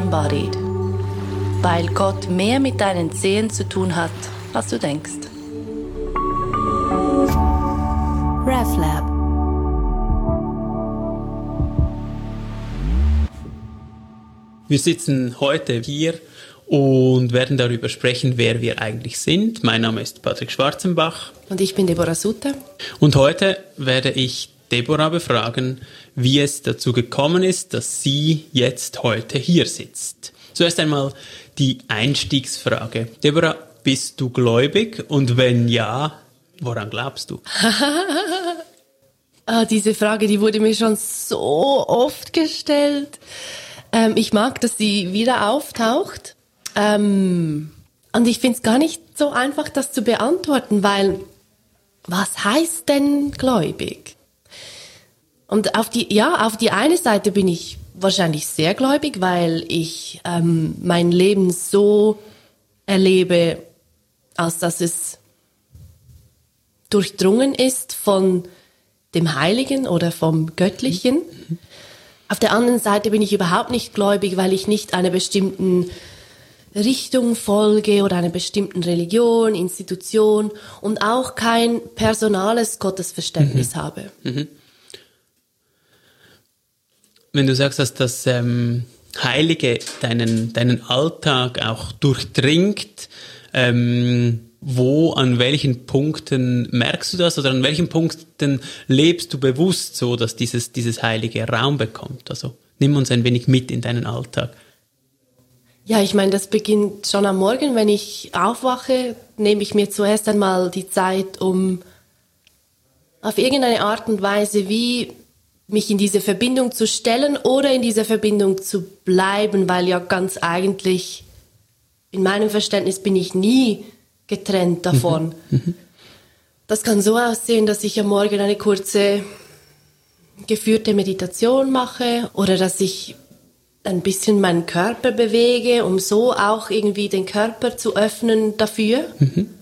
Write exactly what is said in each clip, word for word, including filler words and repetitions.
Disembodied, weil Gott mehr mit deinen Zehen zu tun hat, als du denkst. RefLab. Wir sitzen heute hier und werden darüber sprechen, wer wir eigentlich sind. Mein Name ist Patrick Schwarzenbach. Und ich bin Deborah Sutter. Und heute werde ich Deborah befragen, wie es dazu gekommen ist, dass sie jetzt heute hier sitzt. Zuerst einmal die Einstiegsfrage. Deborah, bist du gläubig? Und wenn ja, woran glaubst du? ah, diese Frage, die wurde mir schon so oft gestellt. Ähm, ich mag, dass sie wieder auftaucht. Ähm, und ich finde es gar nicht so einfach, das zu beantworten, weil was heißt denn gläubig? Und auf die, ja, auf die eine Seite bin ich wahrscheinlich sehr gläubig, weil ich ähm, mein Leben so erlebe, als dass es durchdrungen ist von dem Heiligen oder vom Göttlichen. Mhm. Auf der anderen Seite bin ich überhaupt nicht gläubig, weil ich nicht einer bestimmten Richtung folge oder einer bestimmten Religion, Institution und auch kein personales Gottesverständnis mhm. habe. Mhm. Wenn du sagst, dass das ähm, Heilige deinen, deinen Alltag auch durchdringt, ähm, wo, an welchen Punkten merkst du das oder an welchen Punkten lebst du bewusst so, dass dieses, dieses Heilige Raum bekommt? Also nimm uns ein wenig mit in deinen Alltag. Ja, ich meine, das beginnt schon am Morgen. Wenn ich aufwache, nehme ich mir zuerst einmal die Zeit, um auf irgendeine Art und Weise wie mich in diese Verbindung zu stellen oder in dieser Verbindung zu bleiben, weil ja ganz eigentlich in meinem Verständnis bin ich nie getrennt davon. Mhm. Das kann so aussehen, dass ich am Morgen eine kurze geführte Meditation mache oder dass ich ein bisschen meinen Körper bewege, um so auch irgendwie den Körper zu öffnen dafür. Mhm.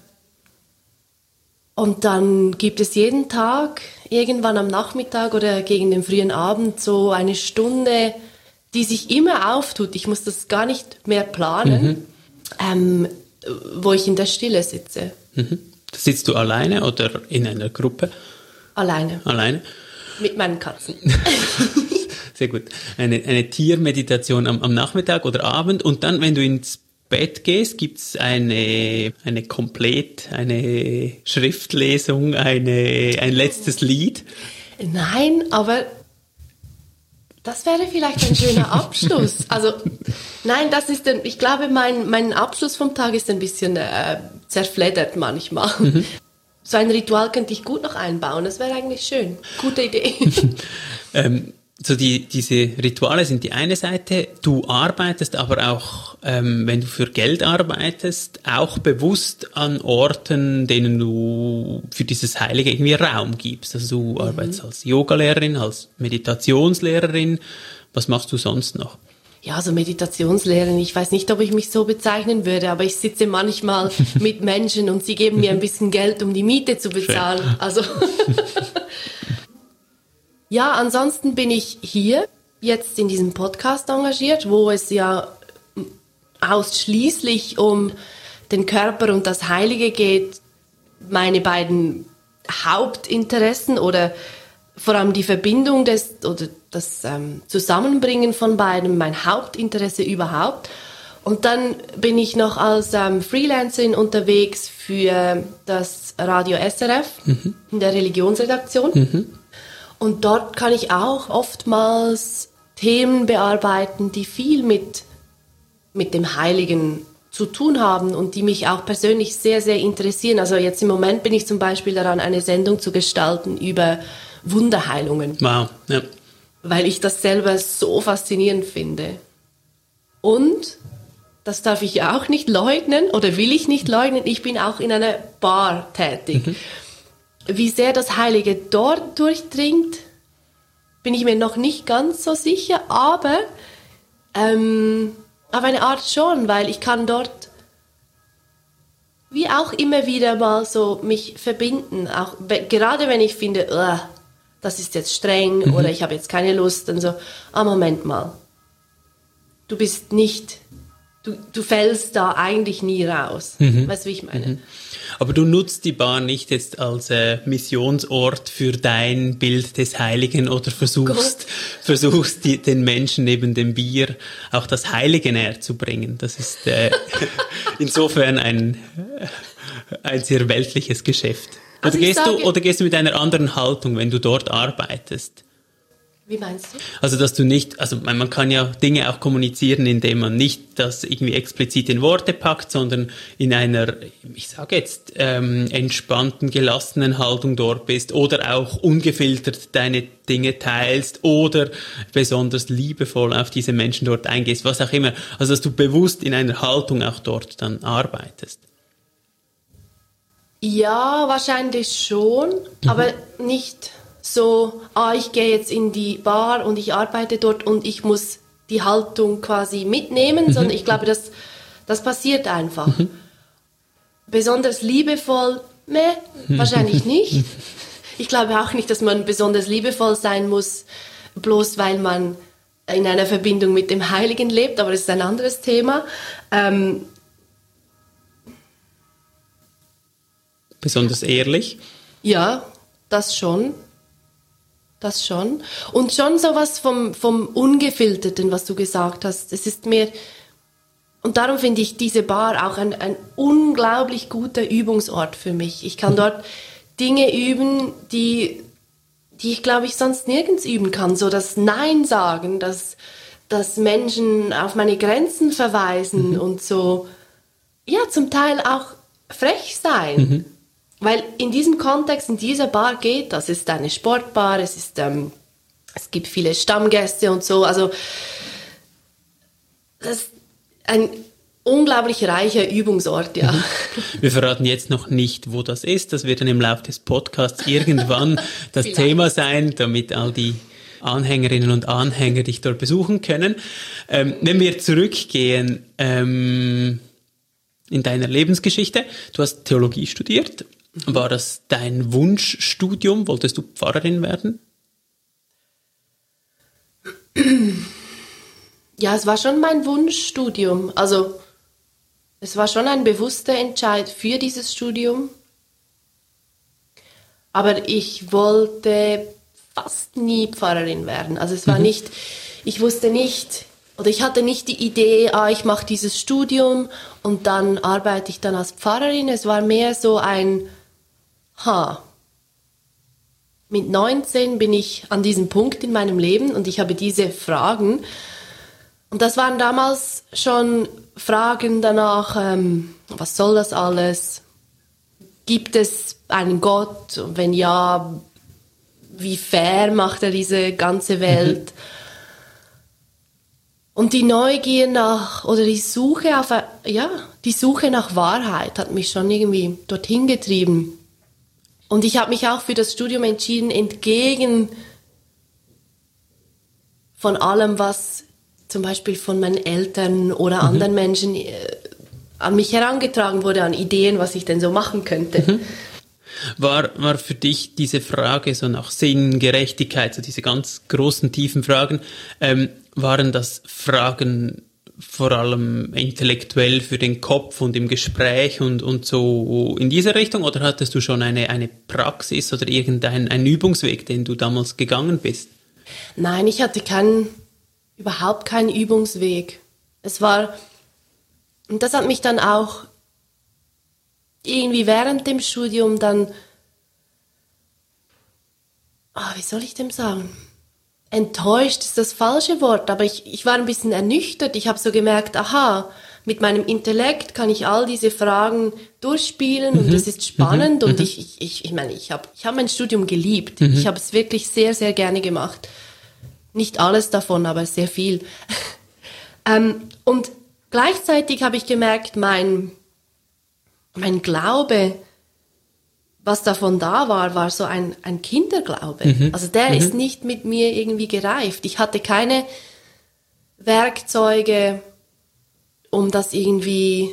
Und dann gibt es jeden Tag, irgendwann am Nachmittag oder gegen den frühen Abend, so eine Stunde, die sich immer auftut. Ich muss das gar nicht mehr planen, mhm. ähm, wo ich in der Stille sitze. Mhm. Sitzt du alleine oder in einer Gruppe? Alleine. Alleine? Mit meinen Katzen. Sehr gut. Eine, eine Tiermeditation am, am Nachmittag oder Abend und dann, wenn du ins Bett gehst, gibt es eine, eine komplett, eine Schriftlesung, eine, ein letztes Lied? Nein, aber das wäre vielleicht ein schöner Abschluss. Also, nein, das ist, ein, ich glaube, mein, mein Abschluss vom Tag ist ein bisschen äh, zerfleddert manchmal. Mhm. So ein Ritual könnte ich gut noch einbauen, das wäre eigentlich schön. Gute Idee. ähm, so die, diese Rituale sind die eine Seite. Du arbeitest aber auch, ähm, wenn du für Geld arbeitest, auch bewusst an Orten, denen du für dieses Heilige irgendwie Raum gibst. Also du mhm. arbeitest als Yogalehrerin, als Meditationslehrerin. Was machst du sonst noch? Ja, also Meditationslehrerin, ich weiß nicht, ob ich mich so bezeichnen würde, aber ich sitze manchmal mit Menschen und sie geben mir ein bisschen Geld, um die Miete zu bezahlen. Schön. Also ja, ansonsten bin ich hier jetzt in diesem Podcast engagiert, wo es ja ausschließlich um den Körper und das Heilige geht. Meine beiden Hauptinteressen oder vor allem die Verbindung des oder das ähm, Zusammenbringen von beiden, mein Hauptinteresse überhaupt. Und dann bin ich noch als ähm, Freelancerin unterwegs für das Radio S R F mhm. in der Religionsredaktion. Mhm. Und dort kann ich auch oftmals Themen bearbeiten, die viel mit, mit dem Heiligen zu tun haben und die mich auch persönlich sehr, sehr interessieren. Also jetzt im Moment bin ich zum Beispiel daran, eine Sendung zu gestalten über Wunderheilungen. Wow, ja. Weil ich das selber so faszinierend finde. Und, das darf ich auch nicht leugnen oder will ich nicht leugnen, ich bin auch in einer Bar tätig. Mhm. Wie sehr das Heilige dort durchdringt, bin ich mir noch nicht ganz so sicher, aber ähm, auf eine Art schon, weil ich kann dort wie auch immer wieder mal so mich verbinden, auch gerade wenn ich finde, uh, das ist jetzt streng mhm. oder ich habe jetzt keine Lust, dann so, ah, Moment mal. du bist nicht, du, du fällst da eigentlich nie raus. Mhm. Weißt du, wie ich meine? Mhm. Aber du nutzt die Bar nicht jetzt als äh, Missionsort für dein Bild des Heiligen oder versuchst, oh versuchst die, den Menschen neben dem Bier auch das Heilige näher zu bringen. Das ist äh, insofern ein, ein sehr weltliches Geschäft. Oder, Also gehst sage, du, oder gehst du mit einer anderen Haltung, wenn du dort arbeitest? Wie meinst du? Also, dass du nicht, also man kann ja Dinge auch kommunizieren, indem man nicht das irgendwie explizit in Worte packt, sondern in einer, ich sage jetzt, ähm, entspannten, gelassenen Haltung dort bist oder auch ungefiltert deine Dinge teilst oder besonders liebevoll auf diese Menschen dort eingehst, was auch immer. Also, dass du bewusst in einer Haltung auch dort dann arbeitest. Ja, wahrscheinlich schon, mhm. aber nicht so, ah, ich gehe jetzt in die Bar und ich arbeite dort und ich muss die Haltung quasi mitnehmen, mhm. sondern ich glaube, das, das passiert einfach. Mhm. Besonders liebevoll, ne, wahrscheinlich nicht. Ich glaube auch nicht, dass man besonders liebevoll sein muss, bloß weil man in einer Verbindung mit dem Heiligen lebt, aber das ist ein anderes Thema. Ähm, Besonders ehrlich? Ja, das schon. Das schon. Und schon sowas vom, vom Ungefilterten, was du gesagt hast. Es ist mir, und darum finde ich diese Bar auch ein, ein unglaublich guter Übungsort für mich. Ich kann dort Dinge üben, die, die ich, glaube ich, sonst nirgends üben kann. So das Nein sagen, das, das Menschen auf meine Grenzen verweisen mhm. und so, ja, zum Teil auch frech sein. Mhm. Weil in diesem Kontext, in dieser Bar geht das. Es ist eine Sportbar, es ist, ähm, es gibt viele Stammgäste und so. Also das ist ein unglaublich reicher Übungsort, ja. Wir verraten jetzt noch nicht, wo das ist. Das wird dann im Laufe des Podcasts irgendwann das Thema sein, damit all die Anhängerinnen und Anhänger dich dort besuchen können. Ähm, wenn wir zurückgehen ähm, in deiner Lebensgeschichte, du hast Theologie studiert. War das dein Wunschstudium? Wolltest du Pfarrerin werden? Ja, es war schon mein Wunschstudium. Also es war schon ein bewusster Entscheid für dieses Studium. Aber ich wollte fast nie Pfarrerin werden. Also es war mhm. nicht, ich wusste nicht, oder ich hatte nicht die Idee, ah, ich mache dieses Studium und dann arbeite ich dann als Pfarrerin. Es war mehr so ein Ha, mit neunzehn bin ich an diesem Punkt in meinem Leben und ich habe diese Fragen. Und das waren damals schon Fragen danach, ähm, was soll das alles? Gibt es einen Gott? Und wenn ja, wie fair macht er diese ganze Welt? Und die Neugier nach, oder die Suche auf, ja, die Suche nach Wahrheit hat mich schon irgendwie dorthin getrieben. Und ich habe mich auch für das Studium entschieden, entgegen von allem, was zum Beispiel von meinen Eltern oder mhm. anderen Menschen äh, an mich herangetragen wurde, an Ideen, was ich denn so machen könnte. Mhm. War, war für dich diese Frage so nach Sinn, Gerechtigkeit, so diese ganz großen, tiefen Fragen, ähm, waren das Fragen vor allem intellektuell für den Kopf und im Gespräch und, und so in diese Richtung? Oder hattest du schon eine, eine Praxis oder irgendeinen einen Übungsweg, den du damals gegangen bist? Nein, ich hatte keinen, überhaupt keinen Übungsweg. Es war, und das hat mich dann auch irgendwie während dem Studium dann, oh, wie soll ich dem sagen? Enttäuscht ist das falsche Wort, aber ich, ich war ein bisschen ernüchtert. Ich habe so gemerkt, aha, mit meinem Intellekt kann ich all diese Fragen durchspielen mhm. und das ist spannend. Mhm. Und ich, ich, ich, ich meine, ich habe ich hab mein Studium geliebt. Mhm. Ich habe es wirklich sehr, sehr gerne gemacht. Nicht alles davon, aber sehr viel. ähm, und gleichzeitig habe ich gemerkt, mein, mein Glaube, was davon da war, war so ein, ein Kinderglaube. Mhm. Also der mhm. ist nicht mit mir irgendwie gereift. Ich hatte keine Werkzeuge, um das irgendwie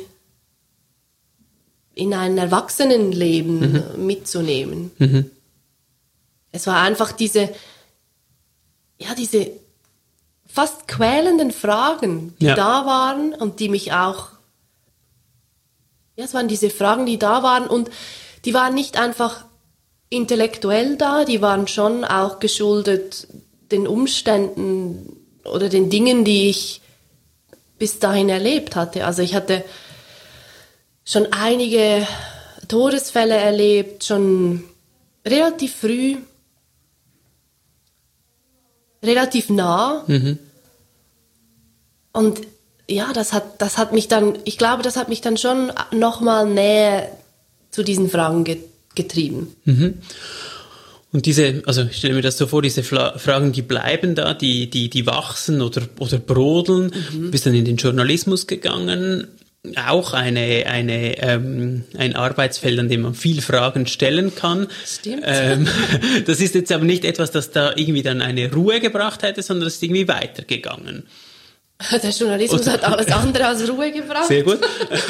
in ein Erwachsenenleben mhm. mitzunehmen. Mhm. Es war einfach diese, ja, diese fast quälenden Fragen, die Ja. da waren und die mich auch, ja, es waren diese Fragen, die da waren und die waren nicht einfach intellektuell da, die waren schon auch geschuldet den Umständen oder den Dingen, die ich bis dahin erlebt hatte. Also ich hatte schon einige Todesfälle erlebt, schon relativ früh, relativ nah. Mhm. Und ja, das hat, das hat mich dann, ich glaube, das hat mich dann schon nochmal näher zu diesen Fragen ge- getrieben. Mhm. Und diese, also ich stelle mir das so vor, diese Fla- Fragen, die bleiben da, die, die, die wachsen oder, oder brodeln. Mhm. Du bist dann in den Journalismus gegangen. Auch eine, eine, ähm, ein Arbeitsfeld, an dem man viel Fragen stellen kann. Stimmt. Ähm, das ist jetzt aber nicht etwas, das da irgendwie dann eine Ruhe gebracht hätte, sondern es ist irgendwie weitergegangen. Der Journalismus Oder- hat alles andere als Ruhe gebracht. Sehr gut.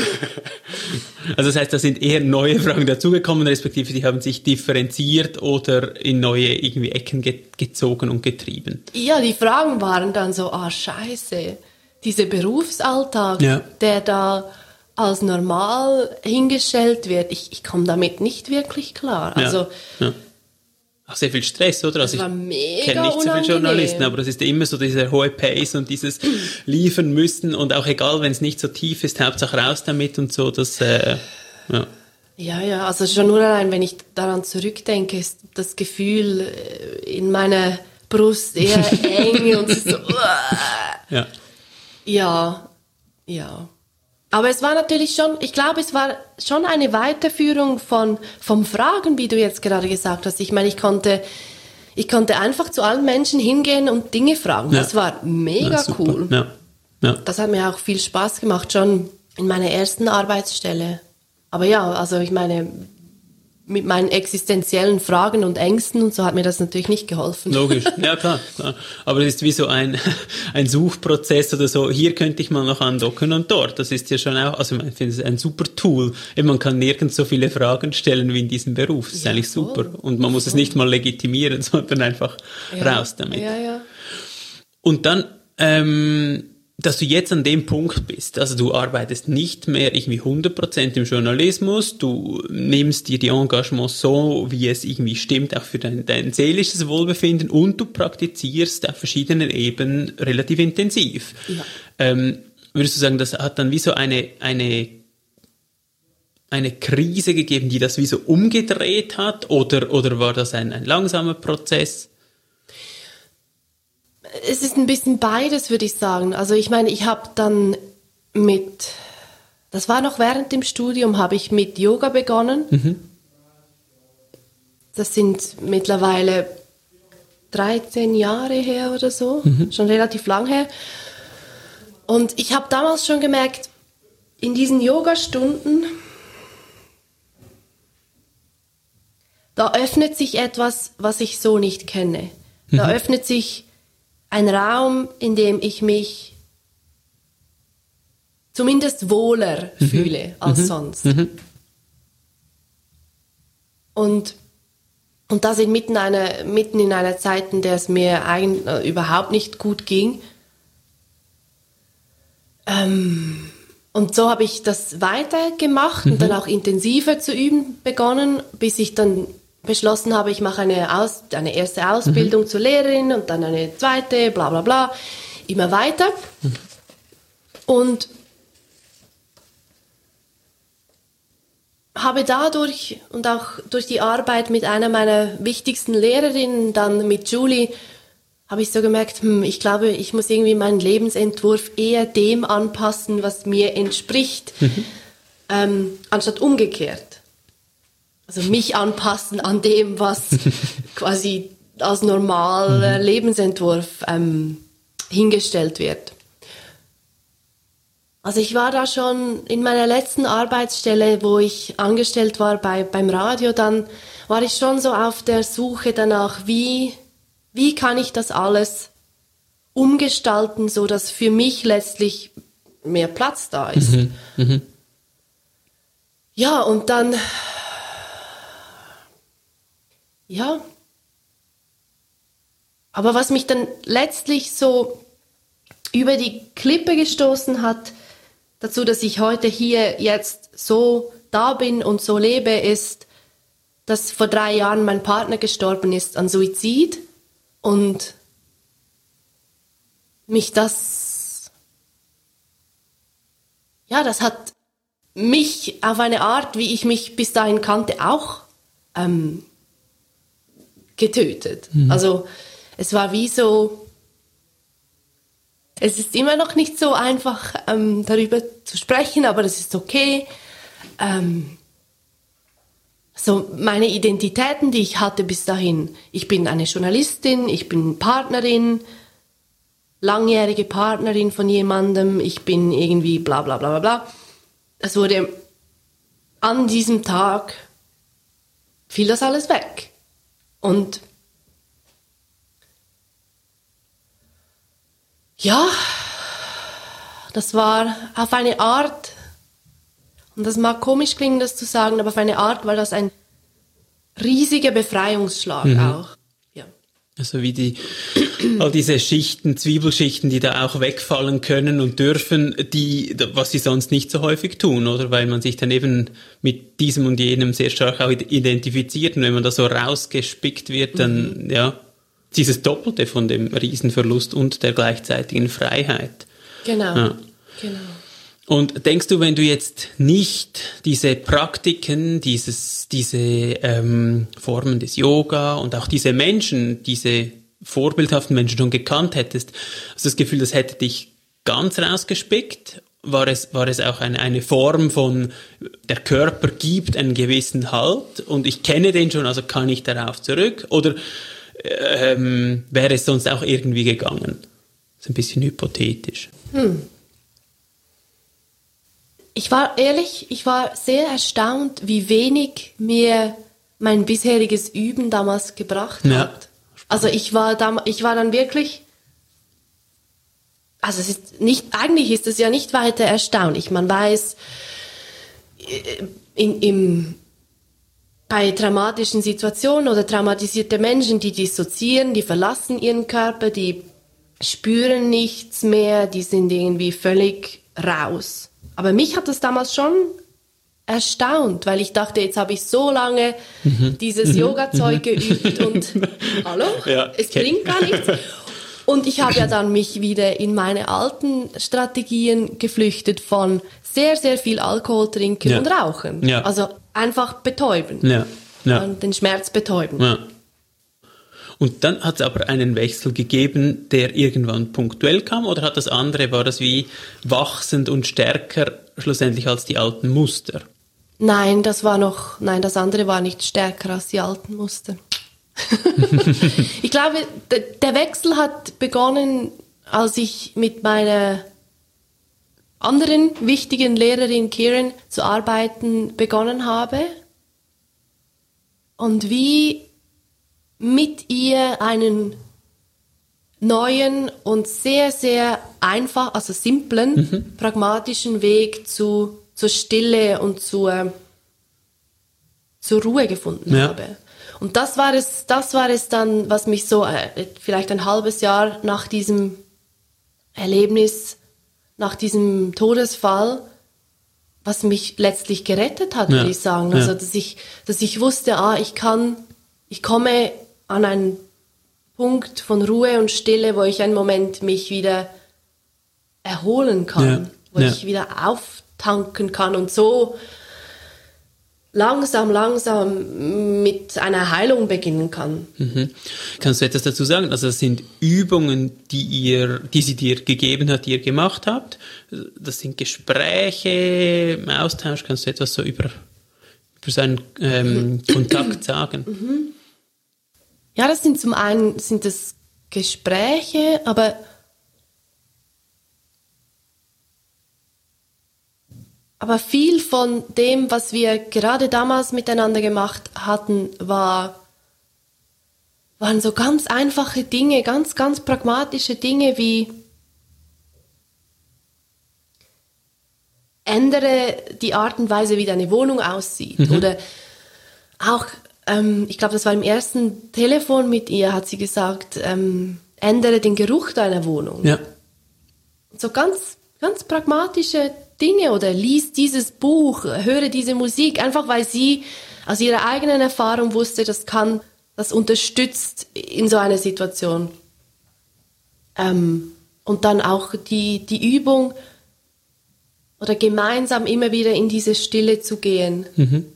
Also das heißt, da sind eher neue Fragen dazugekommen, respektive die haben sich differenziert oder in neue irgendwie Ecken ge- gezogen und getrieben. Ja, die Fragen waren dann so, ah, scheiße, dieser Berufsalltag, Ja. der da als normal hingestellt wird, ich, ich komme damit nicht wirklich klar. Also, ja, ja. Auch sehr viel Stress, oder? Also war ich mega kenne nicht so viele unangenehm. Journalisten, aber das ist immer so dieser hohe Pace und dieses liefern müssen und auch egal, wenn es nicht so tief ist, Hauptsache raus damit und so, das, äh, ja. ja, ja, also schon nur allein, wenn ich daran zurückdenke, ist das Gefühl äh, in meiner Brust eher eng und es ist so, uah. Ja. Ja, ja. Aber es war natürlich schon, ich glaube, es war schon eine Weiterführung von, vom Fragen, wie du jetzt gerade gesagt hast. Ich meine, ich konnte, ich konnte einfach zu allen Menschen hingehen und Dinge fragen. Ja. Das war mega Ja, super. cool. Ja. Ja. Das hat mir auch viel Spaß gemacht, schon in meiner ersten Arbeitsstelle. Aber ja, also ich meine, mit meinen existenziellen Fragen und Ängsten und so hat mir das natürlich nicht geholfen. Logisch, ja klar, klar. Aber es ist wie so ein, ein Suchprozess oder so, hier könnte ich mal noch andocken und dort. Das ist ja schon auch, also ich finde es ein super Tool. Eben, man kann nirgends so viele Fragen stellen wie in diesem Beruf. Das ist Ja, eigentlich voll. super. Und man muss es nicht mal legitimieren, sondern einfach Ja, raus damit. Ja, ja. Und dann, ähm, dass du jetzt an dem Punkt bist, also du arbeitest nicht mehr irgendwie hundert Prozent im Journalismus, du nimmst dir die Engagements so, wie es irgendwie stimmt, auch für dein, dein seelisches Wohlbefinden und du praktizierst auf verschiedenen Ebenen relativ intensiv. Ja. Ähm, würdest du sagen, das hat dann wie so eine, eine, eine Krise gegeben, die das wie so umgedreht hat, oder, oder war das ein, ein langsamer Prozess? Es ist ein bisschen beides, würde ich sagen. Also ich meine, ich habe dann mit, das war noch während dem Studium, habe ich mit Yoga begonnen. Mhm. Das sind mittlerweile dreizehn Jahre her oder so, Mhm. schon relativ lang her. Und ich habe damals schon gemerkt, in diesen Yoga-Stunden, da öffnet sich etwas, was ich so nicht kenne. Da öffnet sich ein Raum, in dem ich mich zumindest wohler fühle als sonst. Und, und das in mitten, einer, mitten in einer Zeit, in der es mir eigentlich äh, überhaupt nicht gut ging. Ähm, und so habe ich das weitergemacht und dann auch intensiver zu üben begonnen, bis ich dann beschlossen habe, ich mache eine, Aus, eine erste Ausbildung mhm. zur Lehrerin und dann eine zweite, bla bla bla, immer weiter. Mhm. Und habe dadurch und auch durch die Arbeit mit einer meiner wichtigsten Lehrerinnen, dann mit Julie, habe ich so gemerkt, hm, ich glaube, ich muss irgendwie meinen Lebensentwurf eher dem anpassen, was mir entspricht, mhm. ähm, anstatt umgekehrt. Also mich anpassen an dem, was quasi als normaler Lebensentwurf ähm, hingestellt wird. Also ich war da schon in meiner letzten Arbeitsstelle, wo ich angestellt war bei, beim Radio, dann war ich schon so auf der Suche danach, wie, wie kann ich das alles umgestalten, so dass für mich letztlich mehr Platz da ist. Mhm. Mhm. Ja, und dann... Ja, aber was mich dann letztlich so über die Klippe gestoßen hat, dazu, dass ich heute hier jetzt so da bin und so lebe, ist, dass vor drei Jahren mein Partner gestorben ist an Suizid und mich das, ja, das hat mich auf eine Art, wie ich mich bis dahin kannte, auch ähm, getötet. Mhm. Also es war wie so, es ist immer noch nicht so einfach, ähm, darüber zu sprechen, aber das ist okay. Ähm, so meine Identitäten, die ich hatte bis dahin. Ich bin eine Journalistin, ich bin Partnerin, langjährige Partnerin von jemandem, ich bin irgendwie bla bla bla bla bla. Es wurde an diesem Tag, fiel das alles weg. Und ja, das war auf eine Art, und das mag komisch klingen, das zu sagen, aber auf eine Art war das ein riesiger Befreiungsschlag mhm. auch. Ja. Also wie die, all diese Schichten, Zwiebelschichten, die da auch wegfallen können und dürfen, die, was sie sonst nicht so häufig tun, oder? Weil man sich dann eben mit diesem und jenem sehr stark auch identifiziert und wenn man da so rausgespickt wird, dann, mhm. ja, dieses Doppelte von dem Riesenverlust und der gleichzeitigen Freiheit. Genau, ja. Genau. Und denkst du, wenn du jetzt nicht diese Praktiken, dieses, diese ähm, Formen des Yoga und auch diese Menschen, diese vorbildhaften Menschen schon gekannt hättest, hast du das Gefühl, das hätte dich ganz rausgespickt? War es, war es auch eine, eine Form von, der Körper gibt einen gewissen Halt und ich kenne den schon, also kann ich darauf zurück? Oder ähm, wäre es sonst auch irgendwie gegangen? Das ist ein bisschen hypothetisch. Hm. Ich war ehrlich, ich war sehr erstaunt, wie wenig mir mein bisheriges Üben damals gebracht hat. Ja. Also ich war, dam- ich war dann wirklich, also es ist nicht, eigentlich ist es ja nicht weiter erstaunlich. Man weiß, in, im, bei traumatischen Situationen oder traumatisierte Menschen, die dissoziieren, die verlassen ihren Körper, die spüren nichts mehr, die sind irgendwie völlig raus. Aber mich hat das damals schon erstaunt, weil ich dachte, jetzt habe ich so lange mhm. dieses mhm. Yoga-Zeug geübt und hallo, ja, es okay. bringt gar nichts. Und ich habe ja dann mich wieder in meine alten Strategien geflüchtet von sehr, sehr viel Alkohol trinken ja. und rauchen. Ja. Also einfach betäuben. Ja. Ja. Und den Schmerz betäuben. Ja. Und dann hat es aber einen Wechsel gegeben, der irgendwann punktuell kam, oder hat das andere, war das wie wachsend und stärker schlussendlich als die alten Muster? Nein, das war noch, nein, das andere war nicht stärker als die alten Muster. Ich glaube, d- der Wechsel hat begonnen, als ich mit meiner anderen wichtigen Lehrerin Kieran zu arbeiten begonnen habe. Und wie mit ihr einen neuen und sehr, sehr einfach, also simplen, mhm. pragmatischen Weg zu, zur Stille und zur, zur Ruhe gefunden ja. habe. Und das war es, das war es dann, was mich so äh, vielleicht ein halbes Jahr nach diesem Erlebnis, nach diesem Todesfall, was mich letztlich gerettet hat, ja. würde ich sagen. Also, ja. dass ich, dass ich wusste, ah, ich kann, ich komme an einen Punkt von Ruhe und Stille, wo ich einen Moment mich wieder erholen kann, ja. wo ja. ich wieder auftanken kann und so langsam, langsam mit einer Heilung beginnen kann. Mhm. Kannst du etwas dazu sagen? Also das sind Übungen, die ihr, die sie dir gegeben hat, die ihr gemacht habt. Das sind Gespräche im Austausch. Kannst du etwas so über, über seinen ähm, Kontakt sagen? Mhm. Ja, das sind zum einen sind das Gespräche, aber aber viel von dem, was wir gerade damals miteinander gemacht hatten, war waren so ganz einfache Dinge, ganz ganz pragmatische Dinge wie ändere die Art und Weise, wie deine Wohnung aussieht mhm. oder auch ich glaube, das war im ersten Telefon mit ihr, hat sie gesagt, ähm, ändere den Geruch deiner Wohnung. Ja. so ganz, ganz pragmatische Dinge oder lies dieses Buch, höre diese Musik, einfach weil sie aus ihrer eigenen Erfahrung wusste, das kann, das unterstützt in so einer Situation. Ähm, und dann auch die, die Übung oder gemeinsam immer wieder in diese Stille zu gehen. Mhm.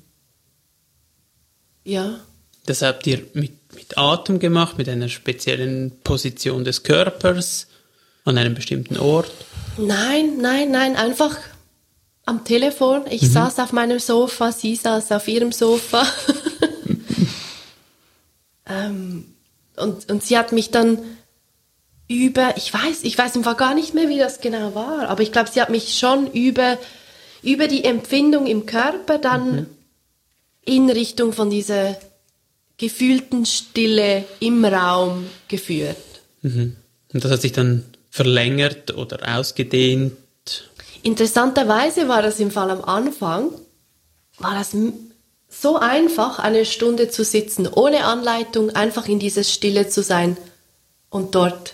Ja. Das habt ihr mit, mit Atem gemacht, mit einer speziellen Position des Körpers, an einem bestimmten Ort? Nein, nein, nein, einfach am Telefon. Ich mhm. saß auf meinem Sofa, sie saß auf ihrem Sofa. ähm, und, und sie hat mich dann über, ich weiß, ich weiß im Fall gar nicht mehr, wie das genau war, aber ich glaube, sie hat mich schon über, über die Empfindung im Körper dann mhm. in Richtung von dieser gefühlten Stille im Raum geführt. Mhm. Und das hat sich dann verlängert oder ausgedehnt? Interessanterweise war das im Fall am Anfang, war das so einfach, eine Stunde zu sitzen, ohne Anleitung, einfach in dieser Stille zu sein und dort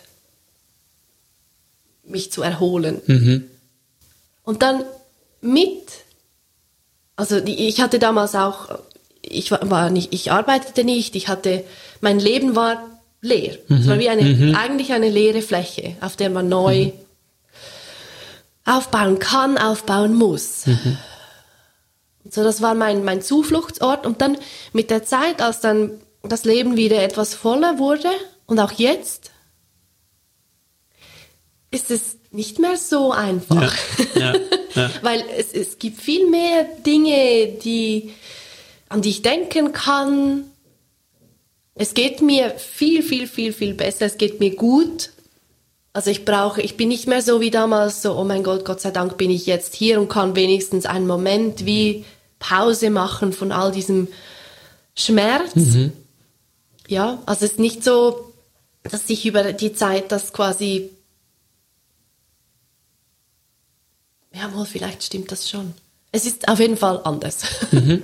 mich zu erholen. Mhm. Und dann mit, also ich hatte damals auch, ich war nicht, ich arbeitete nicht, ich hatte, mein Leben war leer. Mhm. Es war wie eine, mhm. eigentlich eine leere Fläche, auf der man neu mhm. aufbauen kann, aufbauen muss. Mhm. So, das war mein, mein Zufluchtsort. Und dann mit der Zeit, als dann das Leben wieder etwas voller wurde, und auch jetzt, ist es nicht mehr so einfach. Ja, ja, ja. Weil es, es gibt viel mehr Dinge, die, an die ich denken kann. Es geht mir viel, viel, viel, viel besser. Es geht mir gut. Also ich brauche, ich bin nicht mehr so wie damals, so, oh mein Gott, Gott sei Dank bin ich jetzt hier und kann wenigstens einen Moment wie Pause machen von all diesem Schmerz. Mhm. Ja, also es ist nicht so, dass sich über die Zeit das quasi, ja wohl, vielleicht stimmt das schon. Es ist auf jeden Fall anders. Mhm.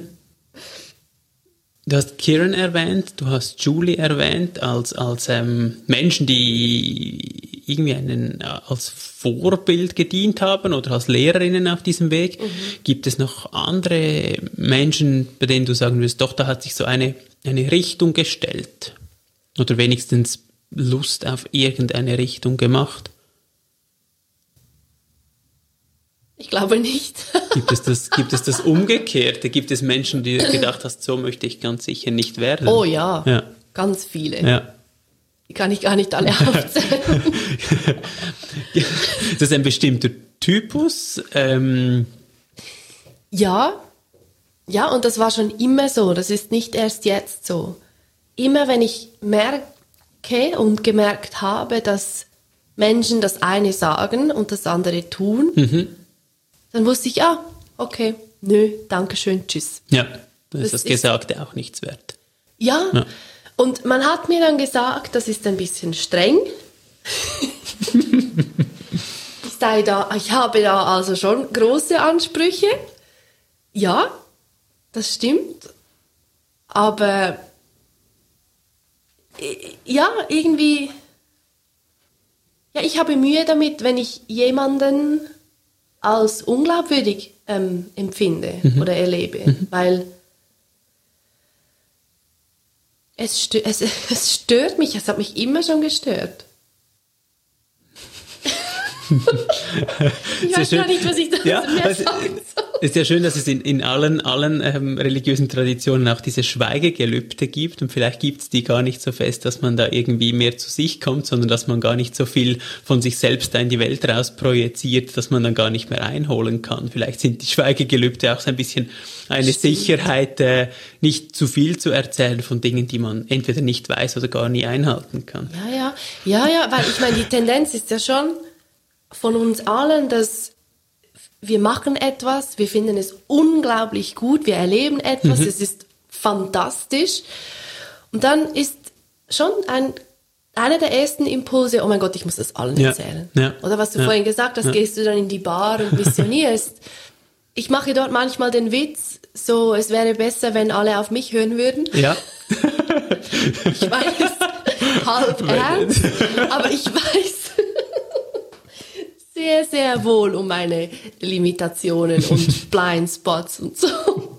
Du hast Kieran erwähnt, du hast Julie erwähnt, als, als ähm, Menschen, die irgendwie einen, äh, als Vorbild gedient haben oder als Lehrerinnen auf diesem Weg. Mhm. Gibt es noch andere Menschen, bei denen du sagen würdest, doch, da hat sich so eine, eine Richtung gestellt oder wenigstens Lust auf irgendeine Richtung gemacht? Ich glaube nicht. Gibt es das, gibt es das Umgekehrte? Gibt es Menschen, die gedacht hast, so möchte ich ganz sicher nicht werden? Oh ja, ja. ganz viele. Ja. Die kann ich gar nicht alle aufzählen. Ist das ein bestimmter Typus? Ähm ja, ja, und das war schon immer so. Das ist nicht erst jetzt so. Immer wenn ich merke und gemerkt habe, dass Menschen das eine sagen und das andere tun, mhm. dann wusste ich, ah, okay, nö, danke schön, tschüss. Ja, dann ist das, das Gesagte ist, auch nichts wert. Ja, ja, und man hat mir dann gesagt, das ist ein bisschen streng. ich, sei da, ich habe da also schon große Ansprüche. Ja, das stimmt. Aber ja, irgendwie, ja, ich habe Mühe damit, wenn ich jemanden als unglaubwürdig ähm, empfinde mhm. oder erlebe, mhm. weil es, stö- es, es stört mich, es hat mich immer schon gestört. ich weiß gar nicht, was ich da ja, mehr also, sagen soll. Es ist ja schön, dass es in, in allen, allen ähm, religiösen Traditionen auch diese Schweigegelübde gibt und vielleicht gibt es die gar nicht so fest, dass man da irgendwie mehr zu sich kommt, sondern dass man gar nicht so viel von sich selbst da in die Welt raus projiziert, dass man dann gar nicht mehr einholen kann. Vielleicht sind die Schweigegelübde auch so ein bisschen eine Stimmt. Sicherheit, äh, nicht zu viel zu erzählen von Dingen, die man entweder nicht weiß oder gar nie einhalten kann. Ja, ja, ja, ja, weil ich meine, die Tendenz ist ja schon von uns allen, dass wir machen etwas, wir finden es unglaublich gut, wir erleben etwas, mhm. es ist fantastisch. Und dann ist schon ein, einer der ersten Impulse, oh mein Gott, ich muss das allen ja. erzählen. Ja. Oder was du ja. vorhin gesagt hast, ja. gehst du dann in die Bar und missionierst. Ich mache dort manchmal den Witz, so, es wäre besser, wenn alle auf mich hören würden. Ja. Ich weiß, halb ernst, aber ich weiß sehr sehr wohl um meine Limitationen und Blindspots und so.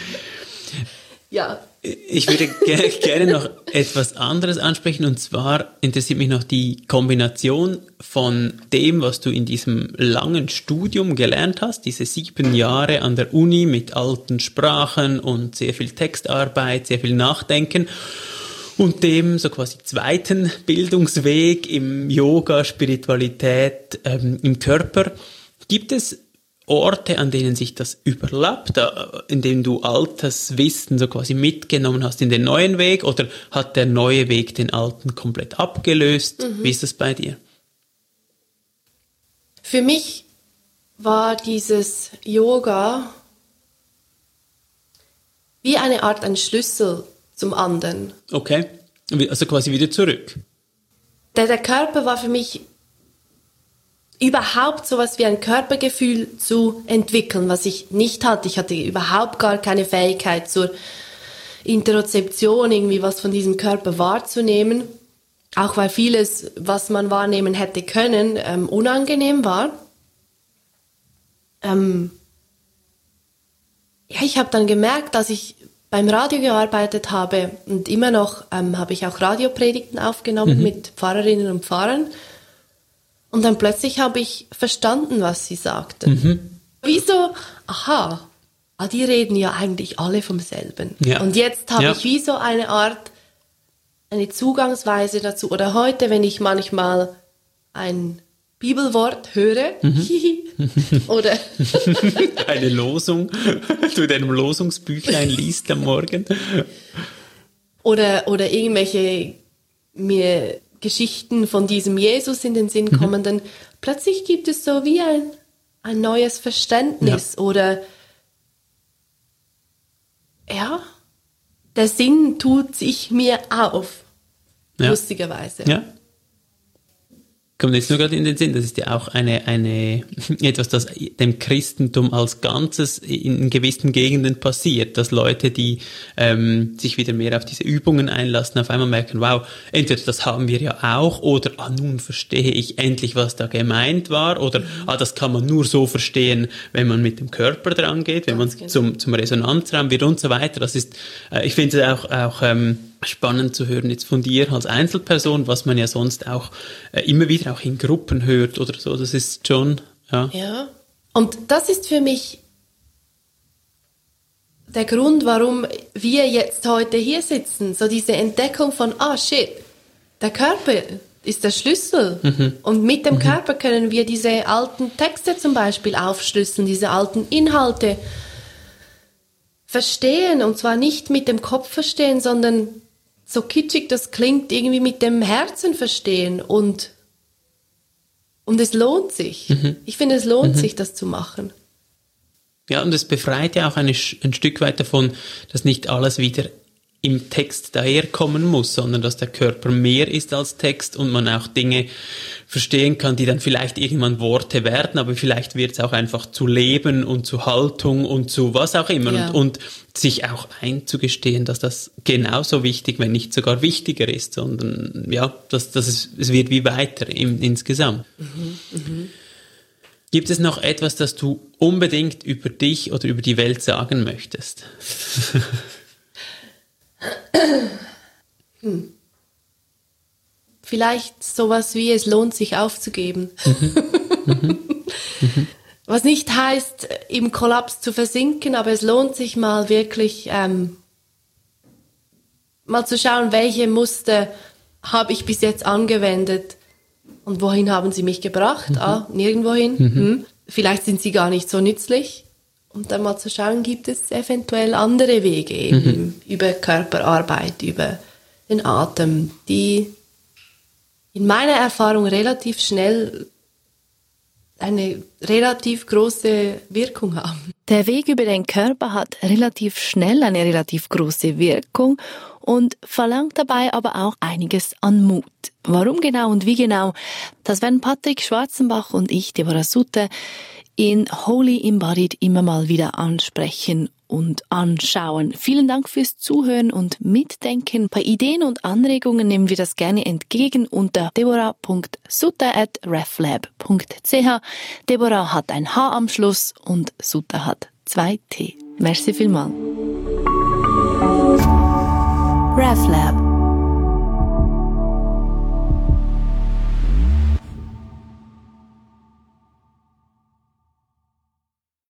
Ja. Ich würde ge- gerne noch etwas anderes ansprechen, und zwar interessiert mich noch die Kombination von dem, was du in diesem langen Studium gelernt hast, diese sieben Jahre an der Uni mit alten Sprachen und sehr viel Textarbeit, sehr viel Nachdenken, und dem so quasi zweiten Bildungsweg im Yoga, Spiritualität, ähm, im Körper. Gibt es Orte, an denen sich das überlappt, in denen du altes Wissen so quasi mitgenommen hast in den neuen Weg, oder hat der neue Weg den alten komplett abgelöst? Mhm. Wie ist das bei dir? Für mich war dieses Yoga wie eine Art ein Schlüssel zum anderen. Okay, also quasi wieder zurück. Der, der Körper war für mich überhaupt sowas wie ein Körpergefühl zu entwickeln, was ich nicht hatte. Ich hatte überhaupt gar keine Fähigkeit zur Interozeption, irgendwie was von diesem Körper wahrzunehmen. Auch weil vieles, was man wahrnehmen hätte können, ähm, unangenehm war. Ähm ja, ich habe dann gemerkt, dass ich beim Radio gearbeitet habe, und immer noch ähm, habe ich auch Radiopredigten aufgenommen mhm. mit Pfarrerinnen und Pfarrern. Und dann plötzlich habe ich verstanden, was sie sagten. Mhm. Wieso? Aha, ah, die reden ja eigentlich alle vom selben. Ja. Und jetzt habe ja. ich wie so eine Art, eine Zugangsweise dazu. Oder heute, wenn ich manchmal ein Bibelwort höre, mhm. oder eine Losung, du in deinem Losungsbüchlein liest am Morgen. Oder, oder irgendwelche mir Geschichten von diesem Jesus in den Sinn kommen, dann plötzlich gibt es so wie ein, ein neues Verständnis ja. oder ja, der Sinn tut sich mir auf, ja. lustigerweise. Ja. Kommt jetzt nur gerade in den Sinn, das ist ja auch eine, eine, etwas, das dem Christentum als Ganzes in gewissen Gegenden passiert, dass Leute, die ähm, sich wieder mehr auf diese Übungen einlassen, auf einmal merken, wow, entweder das haben wir ja auch, oder ah, nun verstehe ich endlich, was da gemeint war, oder ah, das kann man nur so verstehen, wenn man mit dem Körper dran geht, wenn man genau. zum, zum Resonanzraum wird und so weiter. Das ist, äh, ich finde es auch, auch ähm, spannend zu hören jetzt von dir als Einzelperson, was man ja sonst auch äh, immer wieder auch in Gruppen hört oder so. Das ist schon, ja. Ja, und das ist für mich der Grund, warum wir jetzt heute hier sitzen. So diese Entdeckung von, ah shit, der Körper ist der Schlüssel. Mhm. Und mit dem mhm. Körper können wir diese alten Texte zum Beispiel aufschlüsseln, diese alten Inhalte verstehen. Und zwar nicht mit dem Kopf verstehen, sondern so kitschig das klingt, irgendwie mit dem Herzen verstehen, und, und es lohnt sich. Mhm. Ich finde, es lohnt mhm. sich, das zu machen. Ja, und es befreit ja auch eine, ein Stück weit davon, dass nicht alles wieder im Text daherkommen muss, sondern dass der Körper mehr ist als Text und man auch Dinge verstehen kann, die dann vielleicht irgendwann Worte werden, aber vielleicht wird es auch einfach zu Leben und zu Haltung und zu was auch immer. Ja. Und, und sich auch einzugestehen, dass das genauso wichtig, wenn nicht sogar wichtiger ist, sondern ja, dass, dass es, es wird wie weiter im, insgesamt. Mhm, mh. Gibt es noch etwas, das du unbedingt über dich oder über die Welt sagen möchtest? Hm. Vielleicht sowas wie, es lohnt sich aufzugeben. Mhm. Mhm. Mhm. Was nicht heißt, im Kollaps zu versinken, aber es lohnt sich mal wirklich, ähm, mal zu schauen, welche Muster habe ich bis jetzt angewendet und wohin haben sie mich gebracht? Mhm. Ah, nirgendwohin. Mhm. Hm. Vielleicht sind sie gar nicht so nützlich. Und dann mal zu schauen, gibt es eventuell andere Wege eben mhm. über Körperarbeit, über den Atem, die in meiner Erfahrung relativ schnell eine relativ große Wirkung haben. Der Weg über den Körper hat relativ schnell eine relativ große Wirkung und verlangt dabei aber auch einiges an Mut. Warum genau und wie genau, das werden Patrick Schwarzenbach und ich, Deborah Sutter, in Wholly Embodied immer mal wieder ansprechen und anschauen. Vielen Dank fürs Zuhören und Mitdenken. Bei Ideen und Anregungen nehmen wir das gerne entgegen unter deborah punkt sutter at reflab punkt c h. Deborah hat ein H am Schluss und Sutter hat zwei T. Merci vielmals. RefLab